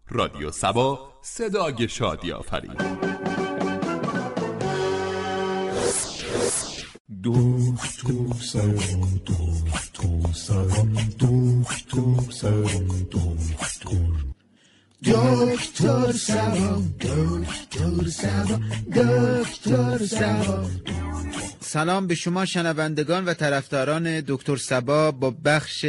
رادیو سبا، صدای شادی آفرین. دکتر سلام، دکتر سلام، دکتر سلام، دکتر سلام، دکتر سلام، دکتر سلام. سلام به شما شنوندگان و طرفداران دکتر سبا. با بخش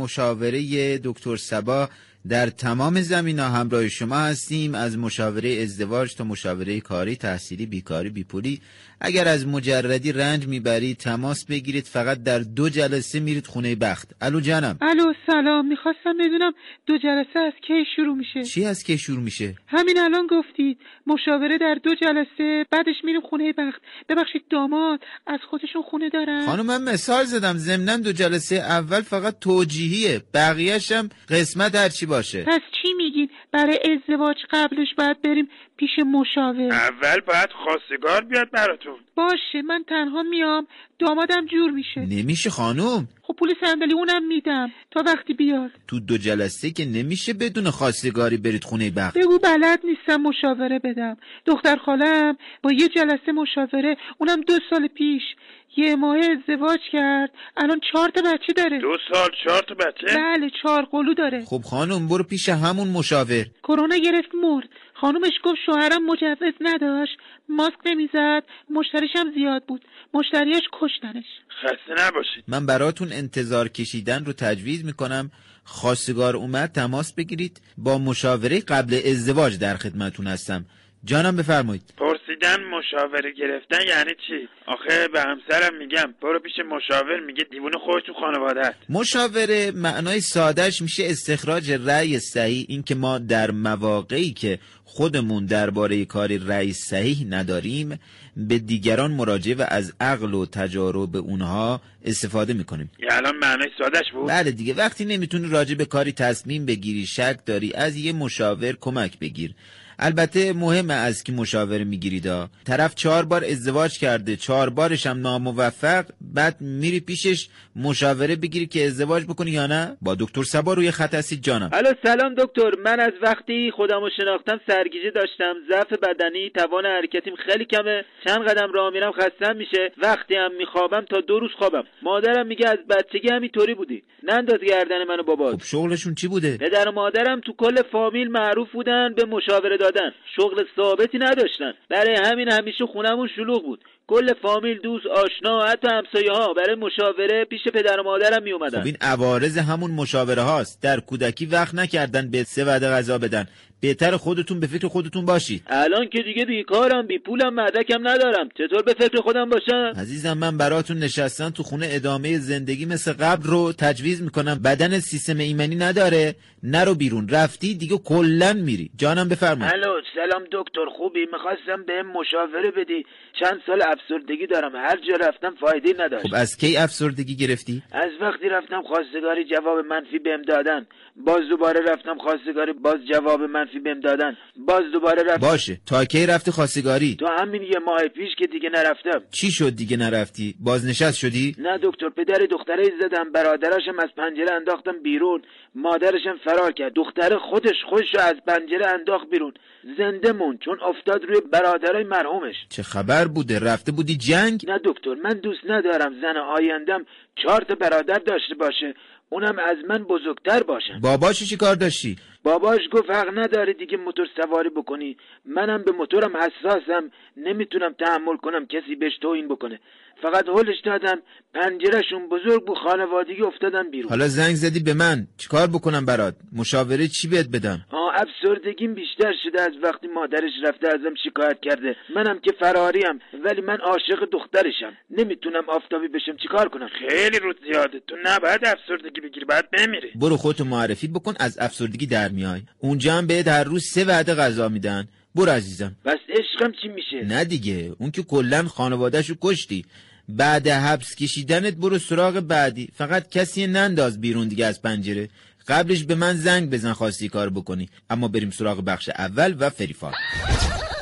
مشاوره دکتر سبا در تمام زمینه‌ها همراه شما هستیم، از مشاوره ازدواج تا مشاوره کاری، تحصیلی، بیکاری، بیپولی. اگر از مجردی رنج میبرید تماس بگیرید، فقط در 2 جلسه میرید خونه بخت. الو جانم. الو سلام، میخواستم بدونم 2 جلسه از کی شروع میشه؟ چی از کی شروع میشه؟ همین الان گفتید مشاوره در 2 جلسه، بعدش میریم خونه بخت. ببخشید داماد از خودشون خونه دارن؟ خانم من مثال زدم، ضمناً 2 جلسه اول فقط توجیهیه، بقیه‌ش هم قسمت هرچی باشه. پس چی میگین؟ برای ازدواج قبلش باید بریم پیش مشاور؟ اول باید خواستگار بیاد براتون. باشه من تنها میام، دامادم جور میشه. نمیشه خانم. خب پول صندلی اونم میدم تا وقتی بیاد. تو 2 جلسه که نمیشه بدون خواستگاری برید خونه بخت. بگو بلد نیستم مشاوره بدم. دختر خالم با 1 جلسه مشاوره، اونم 2 سال پیش 1 ماه ازدواج کرد، الان 4 تا بچه داره. 2 سال 4 تا بچه؟ بله 4 قلو داره. خب خانم برو پیش همون مشاور. کرونا گرفت مرد. خانومش گفت شوهرم مجوز نداشت، ماسک نمیزد، مشتریش هم زیاد بود، مشتریاش کشتنش. خسته نباشید. من براتون انتظار کشیدن رو تجویز میکنم. خواستگار اومد تماس بگیرید، با مشاوره قبل ازدواج در خدمتون هستم. جانم بفرمایید. پرسیدن مشاوره گرفتن یعنی چی؟ آخه به همسرم میگم برو پیش مشاور، میگه دیوونه خودت تو خانواده‌ات. مشاوره معنای سادهش میشه استخراج رأی صحیح، این که ما در مواقعی که خودمون درباره کاری رأی صحیح نداریم به دیگران مراجعه و از عقل و تجارب اونها استفاده میکنیم. یا الان معنای سادهش بود؟ بله دیگه، وقتی نمیتونی راجع به کاری تصمیم بگیری، شک داری، از یه مشاور کمک بگیر. البته مهمه از کی مشاوره میگیرید. طرف 4 بار ازدواج کرده، 4 بارش هم ناموفق، بعد میری پیشش مشاوره بگیری که ازدواج بکنی یا نه. با دکتر سبا روی خط هستید جانم. الو سلام دکتر، من از وقتی خودمو شناختم سرگیجه داشتم، ضعف بدنی، توان حرکتیم خیلی کمه، چند قدم راه میرم خستم میشه، وقتی هم میخوابم تا 2 روز خوابم. مادرم میگه از بچگی همینطوری بودی، ننداز گردن منو بابات. خب شغلشون چی بوده؟ پدر و مادرم تو کل فامیل معروف بودن به مشاوره دادن، شغل ثابتی نداشتن، برای همین همیشه خونمون شلوغ بود. کل فامیل، دوست، آشنا، حتی همسایه‌ها برای مشاوره پیش پدر و مادرم می اومدن. خب این عوارض همون مشاوره هاست. در کودکی وقت نکردن به 3 وعده غذا بدن. بهتر خودتون به فکر خودتون باشید. الان که دیگه بیکارم، بی پولم، مدرکم ندارم، چطور به فکر خودم باشم؟ عزیزم من براتون نشستن تو خونه ادامه زندگی مثل قبل رو تجویز میکنم. بدن سیستم ایمنی نداره، نرو بیرون، رفتی دیگه کلن میری. جانم بفرمایید. الو سلام دکتر، خوبی؟ میخواستم بهم مشاوره بدی. چند سال افسردگی دارم، هر جا رفتم فایده نداشت. خب از کی افسردگی گرفتی؟ از وقتی رفتم خواستگاری جواب منفی بهم دادن، باز دوباره رفتم خواستگاری باز جواب منفی بهم دادن، باز دوباره رفتم. باشه تا کی رفتی خواستگاری؟ تو همین 1 ماه پیش که دیگه نرفتم. چی شد دیگه نرفتی؟ بازنشست شدی؟ نه دکتر، پدر دختره زدم، برادراشم از پنجره انداختم بیرون، مادرشم فرار کرد، دختره خودشو از پنجره انداخت بیرون، زنده مون چون افتاد روی برادرای مرحومش. چه خبر بوده؟ رفته بودی جنگ؟ نه دکتر، من دوست ندارم زن آیندم 4 تا برادر داشته باشه، اونم از من بزرگتر باشن. باباش چی کار داشتی؟ باباش گفت حق نداره دیگه موتور سواری بکنی. منم به موتورم حساسم، نمیتونم تحمل کنم کسی بهش توهین بکنه. فقط هولش دادم، پنجرهشون بزرگ بود، خانوادگی افتادن بیرون. حالا زنگ زدی به من، چیکار بکنم برات؟ مشاوره چی بهت بدم؟ افسردگیم بیشتر شده از وقتی مادرش رفته ازم شکایت کرده. منم که فراریم، ولی من عاشق دخترشم، نمیتونم آفتابی بشم، چیکار کنم؟ خیلی روز زیاده، تو نباید افسردگی بگیری، باید بمیری. برو خودتو معرفی بکن، از افسردگی در میای. اونجا هم بهت هر روز 3 وعده غذا میدن. برو عزیزم. بس عشقم چی میشه؟ نه دیگه، اون که کلن خانوادهشو کشتی. بعد حبس کشیدنت برو سراغ بعدی. فقط کسی ننداز بیرون دیگه از پنجره. قبلش به من زنگ بزن خواستی کار بکنی. اما بریم سراغ بخش اول و فریفار.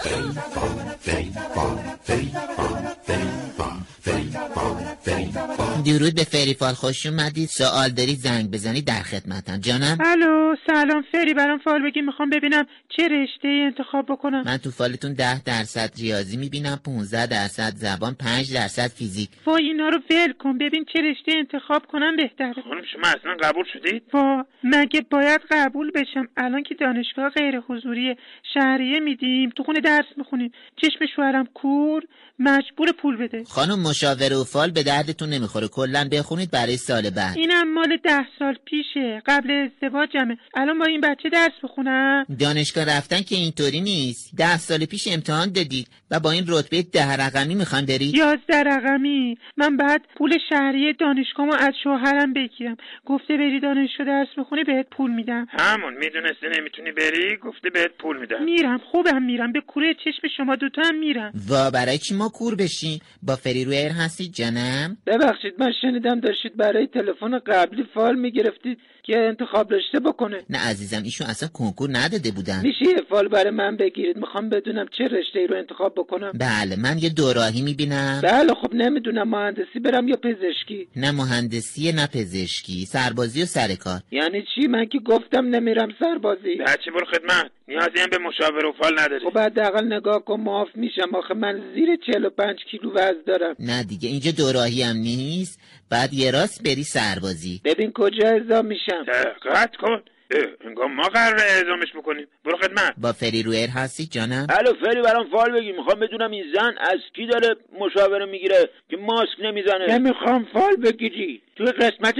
فریفار درود به فریفال، خوش اومدید. سوال دارید زنگ بزنید، در خدمتم. جانم. الو سلام فری، برام فال بگی، میخوام ببینم چه رشته‌ای انتخاب بکنم. من تو فالتون 10% ریاضی میبینم، 15% زبان، 5% فیزیک. وای اینا رو ول کن، ببین چه رشته انتخاب کنم بهتره. خانم شما اصلا قبول شدید؟ وا مگه باید قبول بشم؟ الان که دانشگاه غیر حضوری شهریه میدیم، تو خونه درس میخونیم، چشم شوهرم کور، مجبور پول بده. خانم مشاوره و فال به دردتون نمیخوره، کلا بخونید برای سال بعد. اینم مال 10 سال پیشه، قبل ازدواجمه. الان با این بچه درس بخونم؟ دانشگاه رفتن که اینطوری نیست. 10 سال پیش امتحان دادید و با این رتبه 10 رقمی میخوان برید؟ 11 رقمی. من بعد پول شهریه دانشگاهمو از شوهرم بگیرم، گفته بری دانشگاه درس بخونی بهت پول میدم. همون میدونستی نمیتونی بری، گفته بهت پول میدم. میرم، خوبم میرم، به کوره چشم شما دوتا هم میرم. و برای چی ما کور بشین؟ با فری رویر هستید جانم؟ ببخشید من شنیدم داشتید برای تلفن قبلی فال میگرفتید که انتخاب رشته بکنه. نه عزیزم، ایشون اصلا کنکور نداده بودن. میشه یه فال برای من بگیرید؟ میخوام بدونم چه رشته‌ای رو انتخاب بکنم. بله من یه دوراهی میبینم. بله خب نمیدونم مهندسی برم یا پزشکی. نه مهندسی نه پزشکی، سربازی و سرکار. یعنی چی؟ من که گفتم نمیرم سربازی. بچه برو خدمت، نیازی هم به مشاور و فال نداری. خب حداقل نگاه کن معاف میشم، آخه من زیر 45 کیلو وزن دارم. نه دیگه اینجا دوراهی هم نیست، بعد یه راست بری سربازی. ببین کجا اعزام میشم. دقت کن، انگار ما قراره اعزامش بکنیم. برو خدمت. با فری رویر هستی جانم؟ الو فری برام فال بگی، میخوام بدونم این زن از کی داره مشاوره میگیره که ماسک نمیزنه. نمیخوام فال بگیری. توی قسمت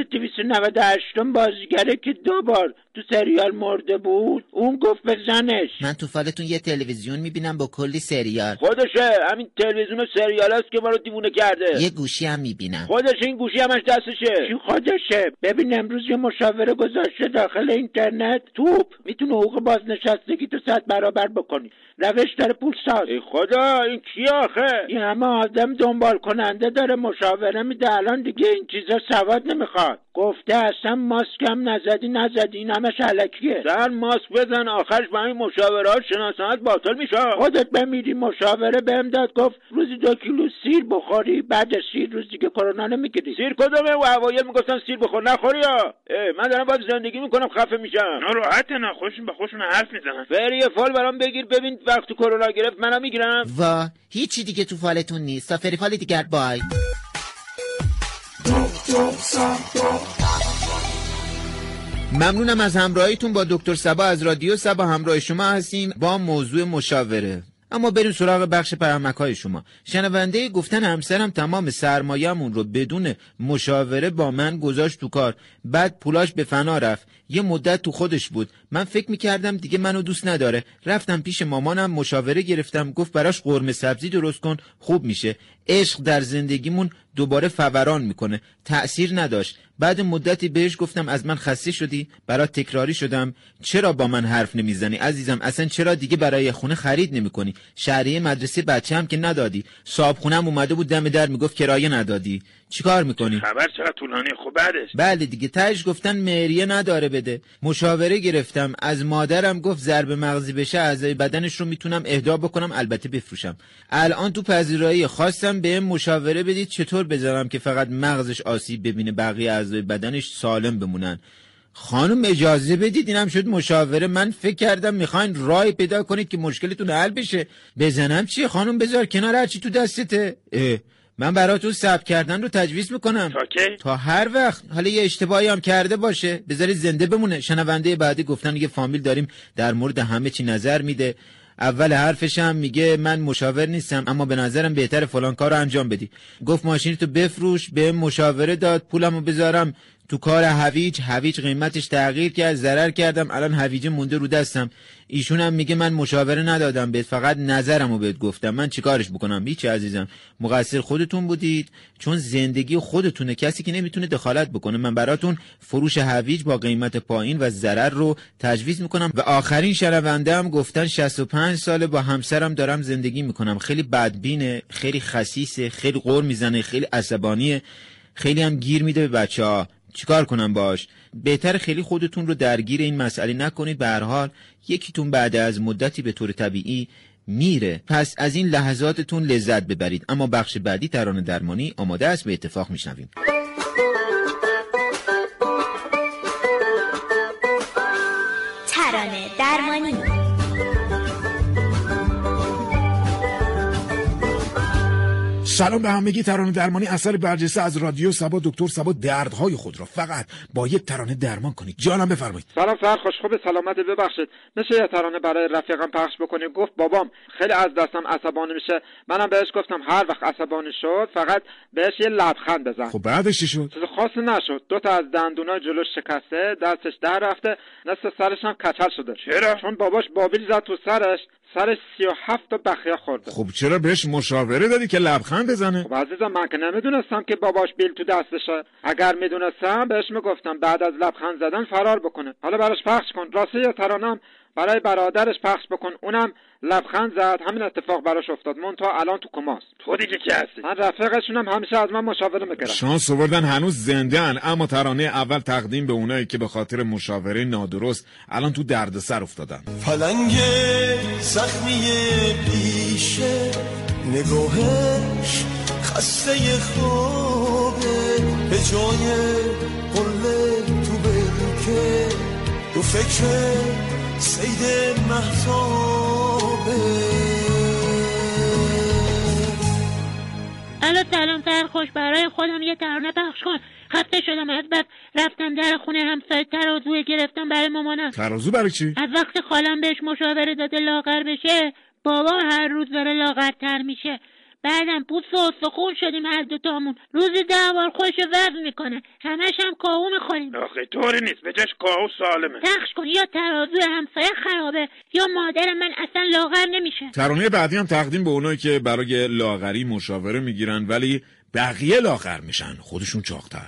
298 بازیگره که 2 بار تو سریال مرده بود، اون گفت به زنش. من تو فالتون یه تلویزیون میبینم با کلی سریال. خودشه، همین تلویزیون و سریال هست که ما رو دیوونه کرده. یه گوشی هم میبینم. خودشه، این گوشی همش دستشه. چی خودشه؟ ببین امروز یه مشاوره گذاشته داخل اینترنت، توپ میتونه حقوق بازنشستگی تو 100 برابر بکنی. روش داره پول ساز. ای خدا این کی آخه؟ این همه آدم دنبال کننده داره مشاوره میده، الان دیگه این چیزا سواد نمیخواد. گفته اصلا ماسک هم نزدی این همش الکیه. در ماسک بزن، آخرش با این مشاورات شناسنامت باطل میشه. خودت بمیری. مشاوره بهم داد گفت روزی 2 کیلو سیر بخوری، بعد سیر روز دیگه کرونا نمیگیری. سیر کدومه؟ و اوایل میگفتن سیر بخور نخوری یا؟ من دارم باید زندگی میکنم، خفه میشم. نه راحت، نه خوشون به خوشون حرف میزنن. فری فال برام بگیر، ببین وقتی کرونا گرفت منم میگیرم. و هیچی دیگه تو فالتون نیست. تا فری فال دیگر بای. ممنونم از همراهیتون با دکتر صبا از رادیو صبا. همراه شما هستیم با موضوع مشاوره. اما بریم سراغ بخش پیامک‌های شما. شنونده گفتن همسرم تمام سرمایه‌مون رو بدون مشاوره با من گذاشت تو کار، بعد پولاش به فنا رفت. یه مدت تو خودش بود، من فکر می‌کردم دیگه منو دوست نداره. رفتم پیش مامانم مشاوره گرفتم، گفت براش قرمه سبزی درست کن خوب میشه. عشق در زندگیمون دوباره فوران میکنه. تأثیر نداشت. بعد مدتی بهش گفتم از من خسته شدی؟ برات تکراری شدم؟ چرا با من حرف نمیزنی عزیزم؟ اصلا چرا دیگه برای خونه خرید نمیکنی؟ شهریه مدرسه بچه‌م که ندادی. صاحبخونه‌م اومده بود دم در میگفت کرایه ندادی. چیکار میکنی؟ خبر چقدر طولانی. خب بعدش؟ بله دیگه تهش گفتن مهریه نداره بده. مشاوره گرفتم، از مادرم گفت ضرب مغزی بشه اعضای بدنش رو میتونم اهدا بکنم، البته بفروشم. الان تو پذیرایی خواستم بهم مشاوره بدید چطور بذارم که فقط مغزش آسیب ببینه، بقیه اعضای بدنش سالم بمونن. خانم اجازه بدید، اینم شد مشاوره. من فکر کردم میخواین راهی پیدا کنید که مشکلتون حل بشه. بزنم چیه خانم؟ بذار کنار، هرچی تو دستته. من براتون ثبت کردن رو تجویز میکنم. تا هر وقت حالا یه اشتباهی هم کرده باشه بذارید زنده بمونه. شنونده بعدی گفتن یه فامیل داریم در مورد همه چی نظر میده. اول حرفش هم میگه من مشاور نیستم اما به نظرم بهتر فلان کارو انجام بدی. گفت ماشینتو بفروش، به مشاوره داد پولمو بذارم تو کار هویج قیمتش تغییر کرد، ضرر کردم، الان هویج مونده رو دستم. ایشون هم میگه من مشاوره ندادم بهت، فقط نظرمو بهت گفتم. من چیکارش بکنم؟ هیچ عزیزم، مقصر خودتون بودید، چون زندگی خودتونه، کسی که نمیتونه دخالت بکنه. من براتون فروش هویج با قیمت پایین و ضرر رو تجویز میکنم. و آخرین شنونده هم گفتن 65 ساله با همسرم دارم زندگی میکنم، خیلی بدبینه، خیلی خسیسه، خیلی غر میزنه، خیلی عصبانیه، خیلی هم گیر میده به بچه‌ها. چیکار کنم باش؟ بهتر خیلی خودتون رو درگیر این مسئله نکنید. به هر حال یکیتون بعد از مدتی به طور طبیعی میره، پس از این لحظاتتون لذت ببرید. اما بخش بعدی ترانه درمانی آماده است، به اتفاق میشنویم. سلام به همگی. ترانه درمانی اثر برجسته از رادیو سبا. دکتر سبا دردهای خود را فقط با یک ترانه درمان کنید. جانم بفرمایید. سلام سرخوش، خوب سلامت. ببخشید میشه یه ترانه برای رفیقم پخش بکنی؟ گفت بابام خیلی از دستم عصبانی میشه. منم بهش گفتم هر وقت عصبانی شد فقط بهش یه لبخند بزن. خب بعدش چی شد؟ چیز خاصی نشد. 2 تا از دندونای جلوش شکسته، دستش در رفته، نصف سرش هم کچل شده. چرا؟ چون باباش بابیل زد تو سرش 37 تا بخیه خورده. خب چرا بهش مشاوره دادی که لبخند بزنه؟ خب عزیزم من که نمیدونستم که باباش بیل تو دستشه. اگر میدونستم بهش میگفتم بعد از لبخند زدن فرار بکنه. حالا براش پخش کن. راستی یه ترانم برای برادرش پخش بکن. اونم لبخند زد، همین اتفاق براش افتاد. منتها الان تو کماست. تو دیگه کی هستی؟ من رفیقشونم، همیشه از من مشاوره میگیرن. شانس آوردن هنوز زنده‌ان. اما ترانه اول تقدیم به اونایی که به خاطر مشاوره نادرست الان تو دردسر افتادن. پلنگ زخمی پیشه، نگاهش خسته خوابه، به جای قله تو برکه تو فکر سید مهتابه. الو سلام سرخوش، برای خودم یه ترانه پخش کن. خسته شدم از بس رفتم در خونه همسایه ترازو گرفتم برای مامانم. ترازو برای چی؟ از وقت خالم بهش مشاوره داده لاغر بشه، بابا هر روز داره لاغرتر میشه. بعدم پوست و استخون شدیم هر دوتامون. روزی 10 بار خوش وزن میکنه، همش هم کاهو میخوریم. آخه طوری نیست، به جاش کاهو سالمه. پخش کن، یا ترازو همسایه خرابه یا مادر من اصلا لاغر نمیشه. ترانه بعدی هم تقدیم به اونایی که برای لاغری مشاوره میگیرن ولی بقیه لاغر میشن، خودشون چاق‌تر.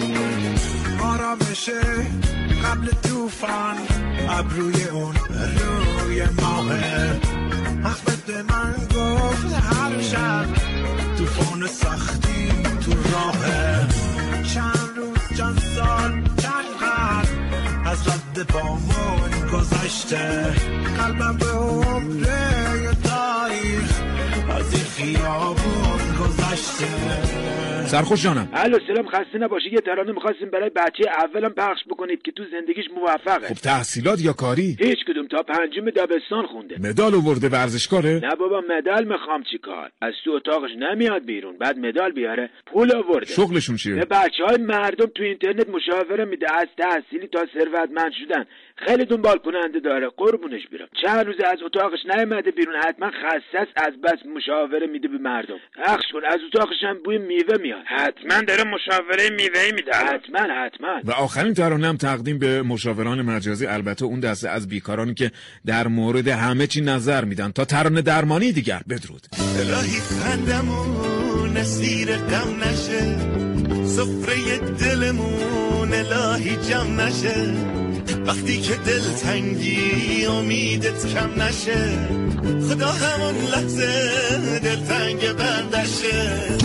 آرامشه قبل طوفان، ابروی اون روی ماهه، احمد من گفت هر شب طوفان سختی تو راهه. چند روز چند سال چند قرن از رد پامون گذشته، قلبم به عمره تاریخ از این خیابون گذشته. سرخوش جانم. الو سلام، خسته نباشی. یه ترانه می‌خواستیم برای بچه اولم پخش بکنید که تو زندگیش موفقه. خب تحصیلات یا کاری؟ هیچ کدوم، تا 5 دبستان خونده. مدال آورده؟ ورزشکاره؟ نه بابا، مدال میخوام چیکار؟ از تو اتاقش نمیاد بیرون، بعد مدال بیاره. پول آورده. شغلشون چیه؟ به بچهای مردم تو اینترنت مشاوره میده، از تحصیلی تا ثروتمند شدن. خیلی دنبال کننده داره، قربونش برم. چند روز از اتاقش نیامده بیرون، حتما خسته است از بس مشاوره میده به مردم. پخش کن، از اتاقش هم بوی میوه میاد. حتما داره مشاوره میوه‌ای میده. حتما. و آخرین ترانه هم تقدیم به مشاوران مجازی، البته اون دسته از بیکارانی که در مورد همه چی نظر میدن. تا ترانه درمانی دیگر، بدرود. الهی خندمون اسیر غم نشه، سفره دلمون الهی جمع نشه، وقتی که دلتنگی امیدت کم نشه، خدا همون لحظه دلتنگ بندشه.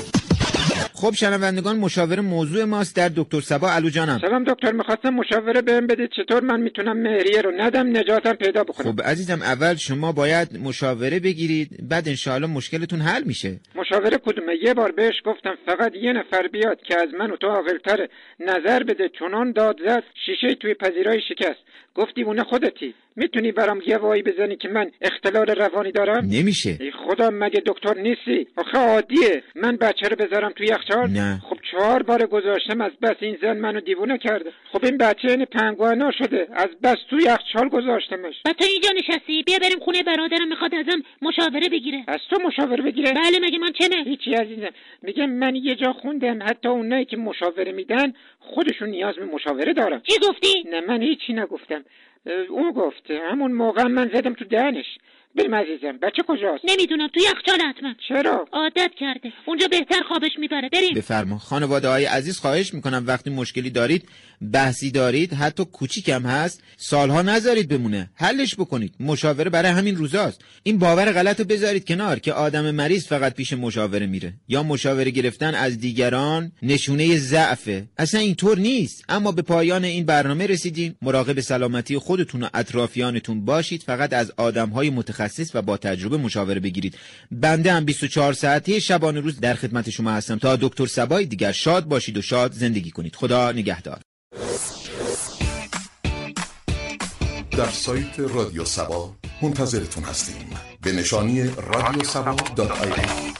خب شنوندگان، مشاور موضوع ماست در دکتر سبا. الو جانم. سلام دکتر، میخواستم مشاوره بهم بدید چطور من میتونم مهریه رو ندم نجاتم پیدا بکنم. خب عزیزم، اول شما باید مشاوره بگیرید، بعد انشاءالله مشکلتون حل میشه. مشاوره کدومه؟ یه بار بهش گفتم فقط یه نفر بیاد که از من و تو عاقل‌تره نظر بده، چنان داد زد شیشه توی پذیرایی شکست. گفت دیوونه خودتی، میتونی برام یه وایی بزنی که من اختلال روانی دارم؟ نمیشه. ای خدا، مگه دکتر نیستی؟ آخه عادیه من بچه رو بذارم توی یخچال؟ نه. خب 4 بار گذاشتم، از بس این زن منو دیوونه کرده. خب این بچه این پنگوانا شده، از بس توی یخچال گذاشتمش. و تو اینجا نشستی، بیا بریم خونه برادرم، میخواد ازم مشاوره بگیره. از تو مشاوره بگیره؟ بله، مگه من چمه؟ هیچی عزیزم، میگم من یه جا خوندم حتی اونایی که مشاوره میدن خودشون نیاز به مشاوره دارن. چی گفتی؟ نه من هیچی نگفتم، اون گفته. همون موقع من زدم تو دهنش. بریم عزیزم. بچه کجاست؟ نمیدونم، تو یخچال حتما. چرا؟ عادت کرده، اونجا بهتر خوابش میبره. بریم. بفرما. خانواده های عزیز، خواهش میکنم وقتی مشکلی دارید، بحثی دارید، حتی کوچیکم هست، سالها نذارید بمونه، حلش بکنید. مشاوره برای همین روزاست. این باور غلطو بذارید کنار که آدم مریض فقط پیش مشاوره میره یا مشاوره گرفتن از دیگران نشونه ضعفه. اصلا اینطور نیست. اما به پایان این برنامه رسیدیم. مراقب سلامتی خودتون و اطرافیانتون باشید. فقط از آدمهای متخصص و با تجربه مشاوره بگیرید. بنده هم 24 ساعته شبانه روز در خدمت شما هستم. تا دکتر سبای دیگر، شاد باشید و شاد زندگی کنید. خدا نگهدار. در سایت رادیو سبا منتظرتون هستیم به نشانی radiosaba.ir.